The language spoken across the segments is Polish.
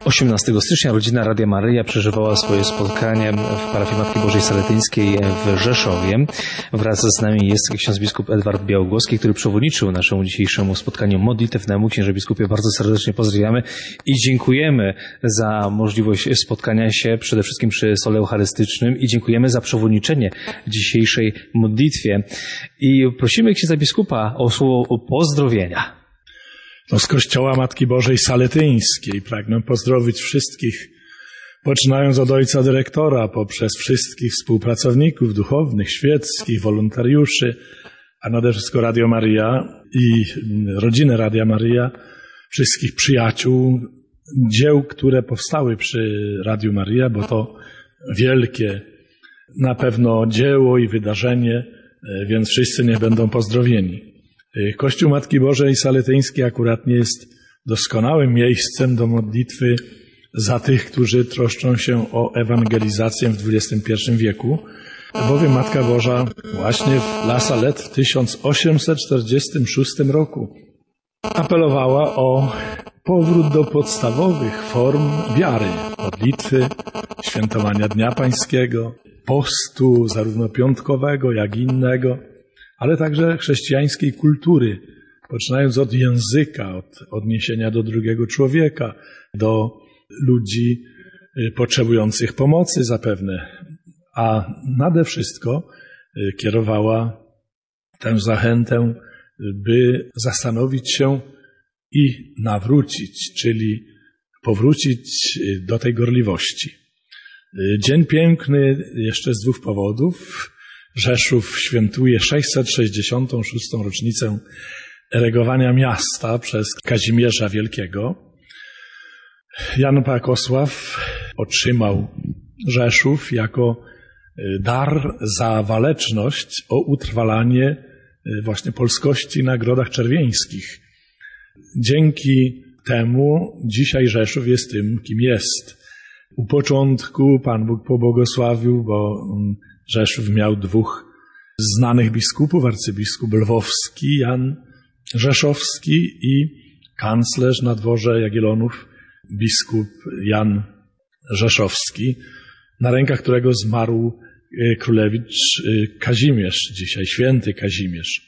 18 stycznia rodzina Radia Maryja przeżywała swoje spotkanie w parafii Matki Bożej Saletyńskiej w Rzeszowie. Wraz z nami jest ksiądz biskup Edward Białogłoski, który przewodniczył naszemu dzisiejszemu spotkaniu modlitewnemu. Księże biskupie, bardzo serdecznie pozdrawiamy i dziękujemy za możliwość spotkania się przede wszystkim przy stole eucharystycznym i dziękujemy za przewodniczenie dzisiejszej modlitwie. I prosimy księdza biskupa o słowo pozdrowienia. Z Kościoła Matki Bożej Saletyńskiej pragnę pozdrowić wszystkich, poczynając od ojca dyrektora, poprzez wszystkich współpracowników duchownych, świeckich, wolontariuszy, a nade wszystko Radio Maryja i rodzinę Radia Maryja, wszystkich przyjaciół, dzieł, które powstały przy Radiu Maryja, bo to wielkie na pewno dzieło i wydarzenie, więc wszyscy niech będą pozdrowieni. Kościół Matki Bożej Saletyńskiej akurat nie jest doskonałym miejscem do modlitwy za tych, którzy troszczą się o ewangelizację w XXI wieku, bowiem Matka Boża właśnie w La Salette w 1846 roku apelowała o powrót do podstawowych form wiary, modlitwy, świętowania Dnia Pańskiego, postu zarówno piątkowego, jak i innego, ale także chrześcijańskiej kultury, poczynając od języka, od odniesienia do drugiego człowieka, do ludzi potrzebujących pomocy zapewne, a nade wszystko kierowała tę zachętę, by zastanowić się i nawrócić, czyli powrócić do tej gorliwości. Dzień piękny jeszcze z dwóch powodów. Rzeszów świętuje 666. rocznicę eregowania miasta przez Kazimierza Wielkiego. Jan Pałkosław otrzymał Rzeszów jako dar za waleczność o utrwalanie właśnie polskości na Grodach Czerwieńskich. Dzięki temu dzisiaj Rzeszów jest tym, kim jest. U początku Pan Bóg pobłogosławił, bo Rzeszów miał dwóch znanych biskupów, arcybiskup lwowski Jan Rzeszowski i kanclerz na dworze Jagiellonów, biskup Jan Rzeszowski, na rękach którego zmarł królewicz Kazimierz, dzisiaj święty Kazimierz.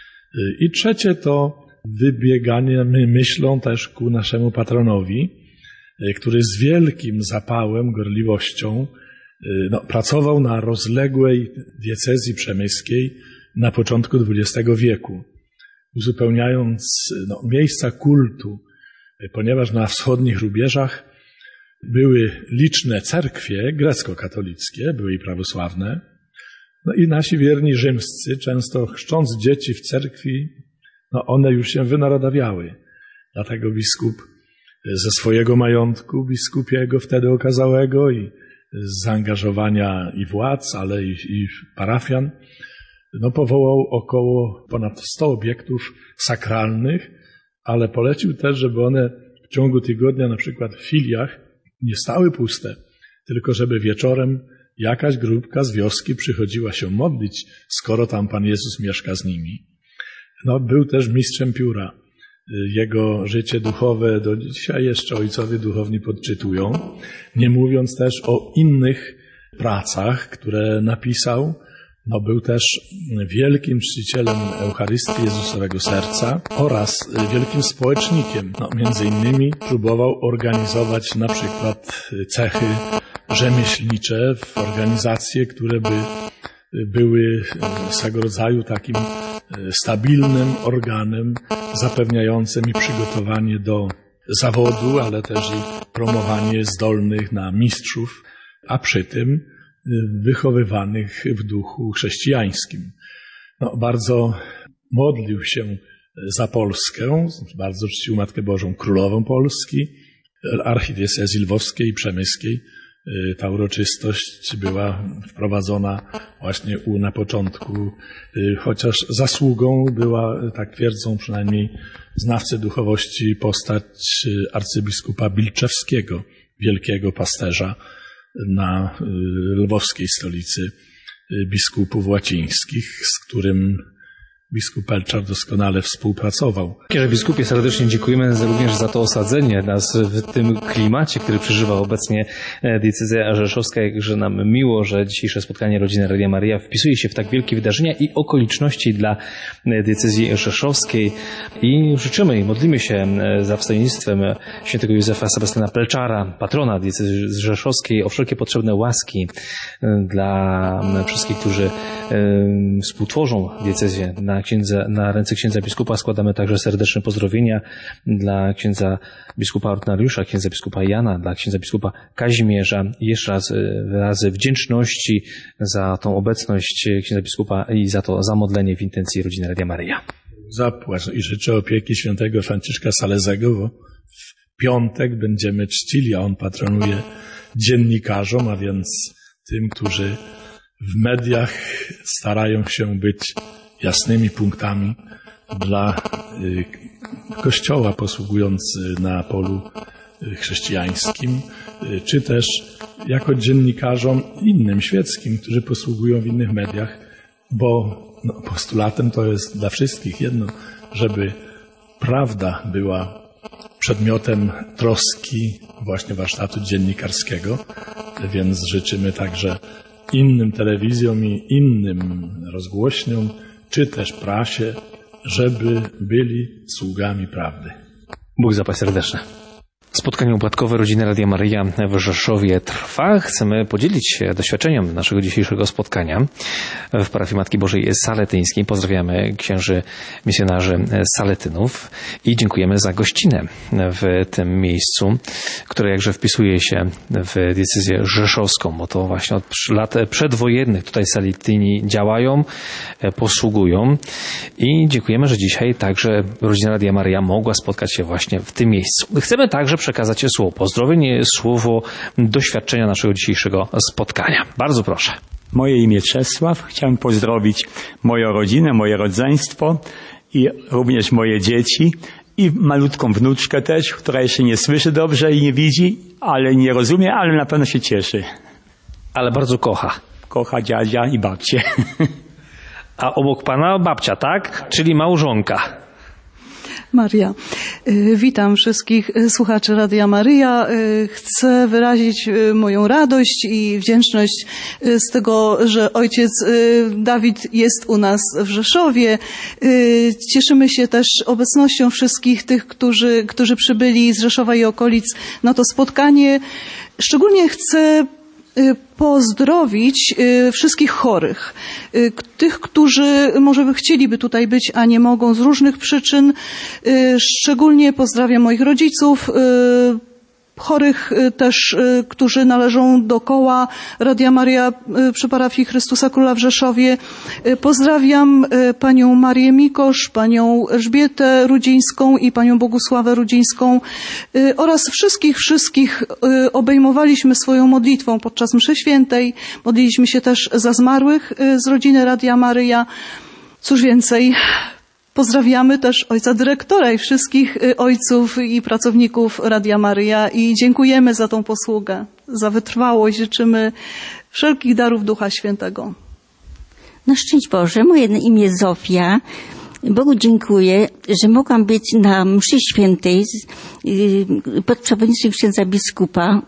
I trzecie to wybieganie myślą też ku naszemu patronowi, który z wielkim zapałem, gorliwością pracował na rozległej diecezji przemyskiej na początku XX wieku, uzupełniając miejsca kultu, ponieważ na wschodnich rubieżach były liczne cerkwie grecko-katolickie, były i prawosławne, i nasi wierni rzymscy, często chrzcząc dzieci w cerkwi, one już się wynarodawiały. Dlatego biskup ze swojego majątku biskupiego wtedy okazałego i z zaangażowania i władz, ale i parafian, powołał około ponad 100 obiektów sakralnych, ale polecił też, żeby one w ciągu tygodnia, na przykład w filiach, nie stały puste, tylko żeby wieczorem jakaś grupka z wioski przychodziła się modlić, skoro tam Pan Jezus mieszka z nimi. Był też mistrzem pióra. Jego życie duchowe do dzisiaj jeszcze ojcowie duchowni podczytują, nie mówiąc też o innych pracach, które napisał. Był też wielkim czcicielem Eucharystii Jezusowego Serca oraz wielkim społecznikiem. Między innymi próbował organizować na przykład cechy rzemieślnicze w organizacje, które by były swego rodzaju takim stabilnym organem zapewniającym i przygotowanie do zawodu, ale też i promowanie zdolnych na mistrzów, a przy tym wychowywanych w duchu chrześcijańskim. Bardzo modlił się za Polskę, bardzo czcił Matkę Bożą Królową Polski, archidiecezji lwowskiej i przemyskiej. Ta uroczystość była wprowadzona właśnie na początku, chociaż zasługą była, tak twierdzą przynajmniej znawcy duchowości, postać arcybiskupa Bilczewskiego, wielkiego pasterza na lwowskiej stolicy biskupów łacińskich, z którym biskup Pelczar doskonale współpracował. Księże biskupie, serdecznie dziękujemy również za to osadzenie nas w tym klimacie, który przeżywa obecnie diecezja rzeszowska. Jakże nam miło, że dzisiejsze spotkanie Rodziny Radia Maryja wpisuje się w tak wielkie wydarzenia i okoliczności dla diecezji rzeszowskiej. I życzymy i modlimy się za wstawiennictwem świętego Józefa Sebastiana Pelczara, patrona diecezji rzeszowskiej, o wszelkie potrzebne łaski dla wszystkich, którzy współtworzą diecezję. Na ręce księdza biskupa składamy także serdeczne pozdrowienia dla księdza biskupa Ordynariusza, księdza biskupa Jana, dla księdza biskupa Kazimierza. Jeszcze raz wyrazy wdzięczności za tą obecność księdza biskupa i za to zamodlenie w intencji Rodziny Radia Maryja. Zapłać i życzę opieki świętego Franciszka Salezego, bo w piątek będziemy czcili, a on patronuje dziennikarzom, a więc tym, którzy w mediach starają się być jasnymi punktami dla Kościoła, posługując na polu chrześcijańskim, czy też jako dziennikarzom innym, świeckim, którzy posługują w innych mediach, bo postulatem to jest dla wszystkich jedno, żeby prawda była przedmiotem troski właśnie warsztatu dziennikarskiego, więc życzymy także innym telewizjom i innym rozgłośniom, czy też prasie, żeby byli sługami prawdy. Bóg zapłać serdeczne. Spotkanie upadkowe Rodziny Radia Maryja w Rzeszowie trwa. Chcemy podzielić się doświadczeniem naszego dzisiejszego spotkania w parafii Matki Bożej Saletyńskiej. Pozdrawiamy księży misjonarzy Saletynów i dziękujemy za gościnę w tym miejscu, które jakże wpisuje się w diecezję rzeszowską, bo to właśnie od lat przedwojennych tutaj Saletyni działają, posługują i dziękujemy, że dzisiaj także Rodzina Radia Maryja mogła spotkać się właśnie w tym miejscu. Chcemy także przekazać słowo pozdrowień, słowo doświadczenia naszego dzisiejszego spotkania. Bardzo proszę. Moje imię Czesław. Chciałem pozdrowić moją rodzinę, moje rodzeństwo i również moje dzieci i malutką wnuczkę też, która jeszcze nie słyszy dobrze i nie widzi, ale nie rozumie, ale na pewno się cieszy. Ale bardzo kocha. Kocha dziadzia i babcię. A obok pana babcia, tak? Czyli małżonka. Maria. Witam wszystkich słuchaczy Radia Maryja. Chcę wyrazić moją radość i wdzięczność z tego, że ojciec Dawid jest u nas w Rzeszowie. Cieszymy się też obecnością wszystkich tych, którzy przybyli z Rzeszowa i okolic na to spotkanie. Szczególnie chcę pozdrowić wszystkich chorych, tych, którzy może by chcieliby tutaj być, a nie mogą z różnych przyczyn. Szczególnie pozdrawiam moich rodziców, chorych też, którzy należą do koła Radia Maryja przy parafii Chrystusa Króla w Rzeszowie. Pozdrawiam panią Marię Mikosz, panią Elżbietę Rudzińską i panią Bogusławę Rudzińską oraz wszystkich obejmowaliśmy swoją modlitwą podczas mszy świętej. Modliliśmy się też za zmarłych z rodziny Radia Maryja. Cóż więcej, pozdrawiamy też ojca dyrektora i wszystkich ojców i pracowników Radia Maryja i dziękujemy za tą posługę, za wytrwałość. Życzymy wszelkich darów Ducha Świętego. Na szczęść Boże, moje imię Zofia. Bogu dziękuję, że mogłam być na mszy świętej pod przewodnictwem księdza biskupa,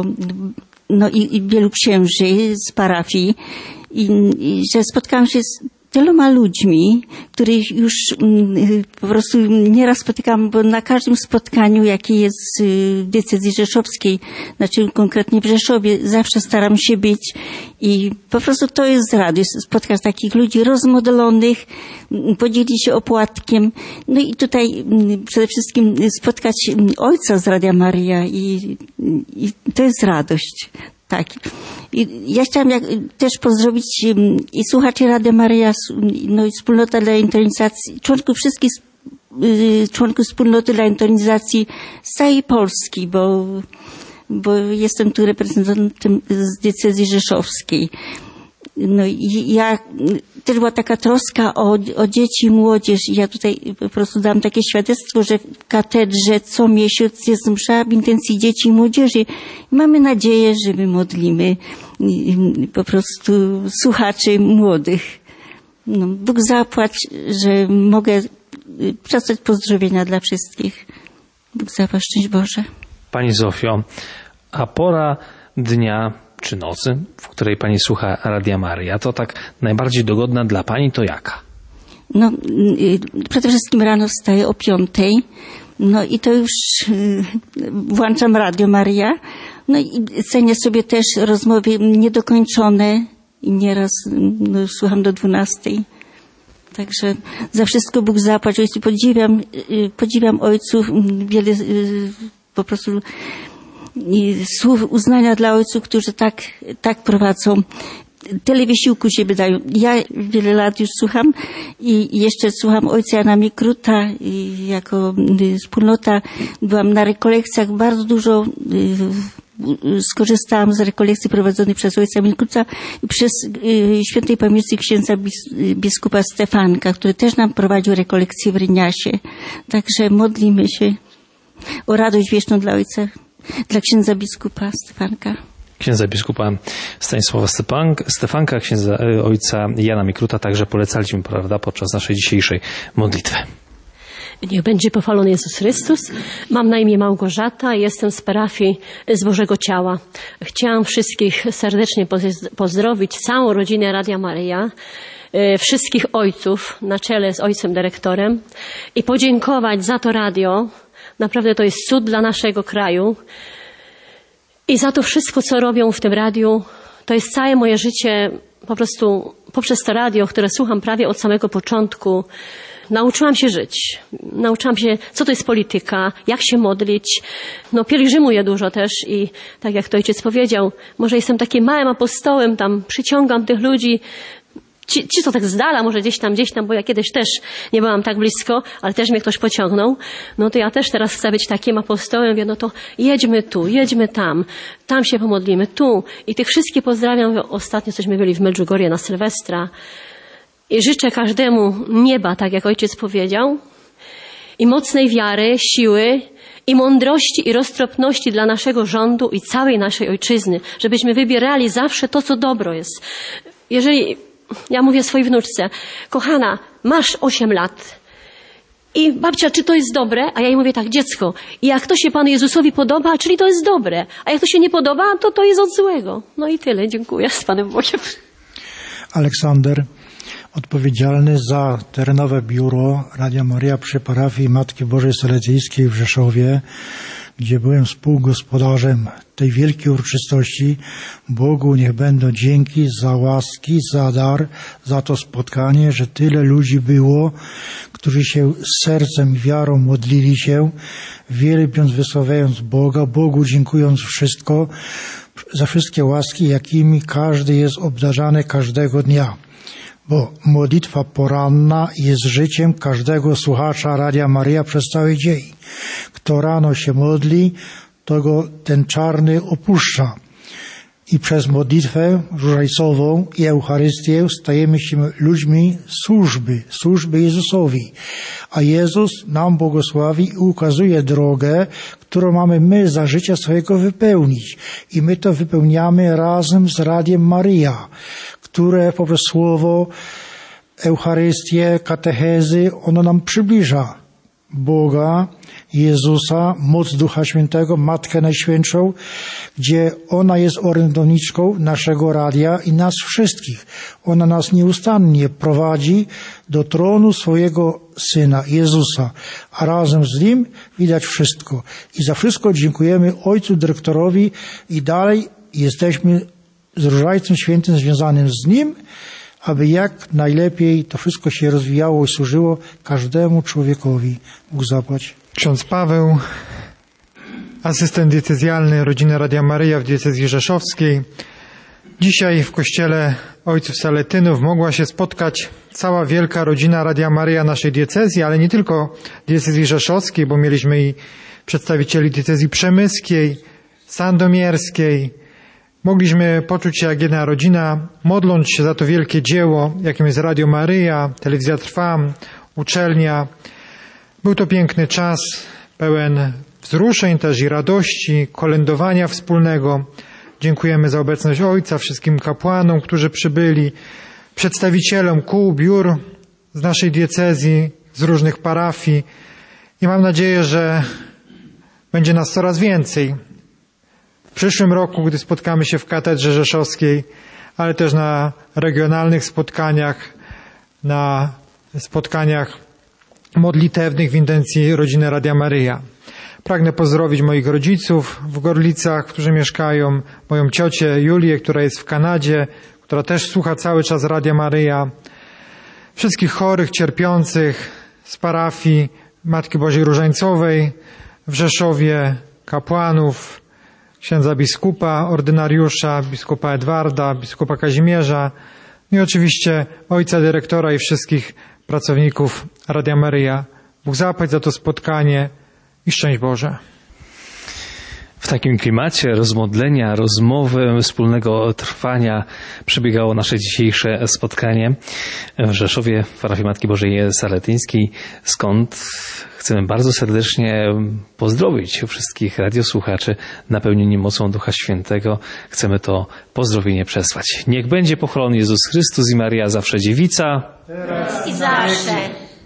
i wielu księży z parafii i że spotkałam się z wieloma ludźmi, których już po prostu nieraz spotykam, bo na każdym spotkaniu, jakie jest w diecezji rzeszowskiej, znaczy konkretnie w Rzeszowie, zawsze staram się być i po prostu to jest radość, spotkać takich ludzi rozmodelonych, podzielić się opłatkiem, no i tutaj przede wszystkim spotkać ojca z Radia Maryja i to jest radość. Tak. I ja chciałam też pozdrowić i słuchaczy Radia Maryja, no i wspólnota dla intonizacji, członków wspólnoty dla intonizacji z całej Polski, bo jestem tu reprezentantem z diecezji rzeszowskiej. No i ja też była taka troska o dzieci i młodzież i ja tutaj po prostu dam takie świadectwo, że w katedrze co miesiąc jest msza w intencji dzieci i młodzieży. I mamy nadzieję, że my modlimy po prostu słuchaczy młodych. No, Bóg zapłać, że mogę przesłać pozdrowienia dla wszystkich. Bóg zapłać, szczęść Boże. Pani Zofio, a pora dnia czy nocy, w której Pani słucha Radia Maryja, to tak najbardziej dogodna dla Pani to jaka? No, przede wszystkim rano wstaję o 5:00, no i to już włączam Radio Maryja, no i cenię sobie też rozmowy niedokończone i nieraz słucham do 12:00. Także za wszystko Bóg zapłać. Ojcu, podziwiam ojców, wiele po prostu słów uznania dla ojców, którzy tak prowadzą. Tyle wysiłku się wydają. Ja wiele lat już słucham i jeszcze słucham ojca Jana Mikruta i jako wspólnota byłam na rekolekcjach, bardzo dużo skorzystałam z rekolekcji prowadzonej przez ojca Mikruta i przez świętej pamięci księdza biskupa Stefanka, który też nam prowadził rekolekcje w Ryniasie. Także modlimy się o radość wieczną dla księdza biskupa Stefanka. Księdza biskupa Stanisława Stefanka, księdza ojca Jana Mikruta także polecaliśmy, prawda, podczas naszej dzisiejszej modlitwy. Niech będzie pochwalony Jezus Chrystus. Mam na imię Małgorzata, jestem z parafii z Bożego Ciała. Chciałam wszystkich serdecznie pozdrowić, całą rodzinę Radia Maryja, wszystkich ojców na czele z ojcem dyrektorem i podziękować za to radio. Naprawdę to jest cud dla naszego kraju. I za to wszystko, co robią w tym radiu, to jest całe moje życie, po prostu poprzez to radio, które słucham prawie od samego początku, nauczyłam się żyć. Nauczyłam się, co to jest polityka, jak się modlić. No, pielgrzymuję dużo też i tak jak to ojciec powiedział, może jestem takim małym apostołem, tam przyciągam tych ludzi, ci co tak z dala, może gdzieś tam, bo ja kiedyś też nie byłam tak blisko, ale też mnie ktoś pociągnął. No to ja też teraz chcę być takim apostołem, mówię, no to jedźmy tu, jedźmy tam się pomodlimy, tu. I tych wszystkich pozdrawiam. Ostatnio cośmy byli w Medjugorje na Sylwestra. I życzę każdemu nieba, tak jak ojciec powiedział, i mocnej wiary, siły, i mądrości, i roztropności dla naszego rządu i całej naszej ojczyzny, żebyśmy wybierali zawsze to, co dobro jest. Jeżeli ja mówię swojej wnuczce, kochana, masz 8 lat i babcia, czy to jest dobre? A ja jej mówię tak, dziecko, i jak to się Panu Jezusowi podoba, czyli to jest dobre, a jak to się nie podoba, to jest od złego. No i tyle, dziękuję, z Panem Bogiem. Aleksander, odpowiedzialny za terenowe biuro Radia Maryja przy parafii Matki Bożej Saletyńskiej w Rzeszowie, gdzie byłem współgospodarzem tej wielkiej uroczystości. Bogu niech będą dzięki za łaski, za dar, za to spotkanie, że tyle ludzi było, którzy się z sercem i wiarą modlili się, wielbiąc, wysławiając Boga, Bogu dziękując wszystko, za wszystkie łaski, jakimi każdy jest obdarzany każdego dnia. Bo modlitwa poranna jest życiem każdego słuchacza Radia Maryja przez cały dzień. Kto rano się modli, to go ten czarny opuszcza. I przez modlitwę różańcową i Eucharystię stajemy się ludźmi służby Jezusowi. A Jezus nam błogosławi i ukazuje drogę, którą mamy my za życia swojego wypełnić. I my to wypełniamy razem z Radiem Maryja, które poprzez słowo, Eucharystię, katechezy, ono nam przybliża Boga, Jezusa, moc Ducha Świętego, Matkę Najświętszą, gdzie ona jest orędowniczką naszego radia i nas wszystkich. Ona nas nieustannie prowadzi do tronu swojego Syna, Jezusa, a razem z Nim widać wszystko. I za wszystko dziękujemy Ojcu Dyrektorowi i dalej jesteśmy z Różańcem Świętym związanym z Nim, aby jak najlepiej to wszystko się rozwijało i służyło każdemu człowiekowi. Bóg zapłać. Ksiądz Paweł, asystent diecezjalny Rodziny Radia Maryja w diecezji rzeszowskiej. Dzisiaj w kościele ojców Saletynów mogła się spotkać cała wielka rodzina Radia Maryja naszej diecezji, ale nie tylko diecezji rzeszowskiej, bo mieliśmy i przedstawicieli diecezji przemyskiej, sandomierskiej. Mogliśmy poczuć się jak jedna rodzina, modląc się za to wielkie dzieło, jakim jest Radio Maryja, Telewizja Trwam, uczelnia. Był to piękny czas, pełen wzruszeń też i radości, kolędowania wspólnego. Dziękujemy za obecność Ojca, wszystkim kapłanom, którzy przybyli, przedstawicielom kół, biur z naszej diecezji, z różnych parafii i mam nadzieję, że będzie nas coraz więcej. W przyszłym roku, gdy spotkamy się w Katedrze Rzeszowskiej, ale też na regionalnych spotkaniach, na spotkaniach modlitewnych w intencji Rodziny Radia Maryja. Pragnę pozdrowić moich rodziców w Gorlicach, którzy mieszkają, moją ciocię Julię, która jest w Kanadzie, która też słucha cały czas Radia Maryja, wszystkich chorych, cierpiących z parafii Matki Bożej Różańcowej w Rzeszowie, kapłanów, księdza biskupa, ordynariusza, biskupa Edwarda, biskupa Kazimierza i oczywiście ojca dyrektora i wszystkich pracowników Radia Maryja. Bóg zapłać za to spotkanie i szczęść Boże. W takim klimacie rozmodlenia, rozmowy, wspólnego trwania przebiegało nasze dzisiejsze spotkanie w Rzeszowie, w parafii Matki Bożej Saletyńskiej, skąd chcemy bardzo serdecznie pozdrowić wszystkich radiosłuchaczy napełnieni mocą Ducha Świętego. Chcemy to pozdrowienie przesłać. Niech będzie pochwalony Jezus Chrystus i Maria zawsze Dziewica. Teraz i zawsze.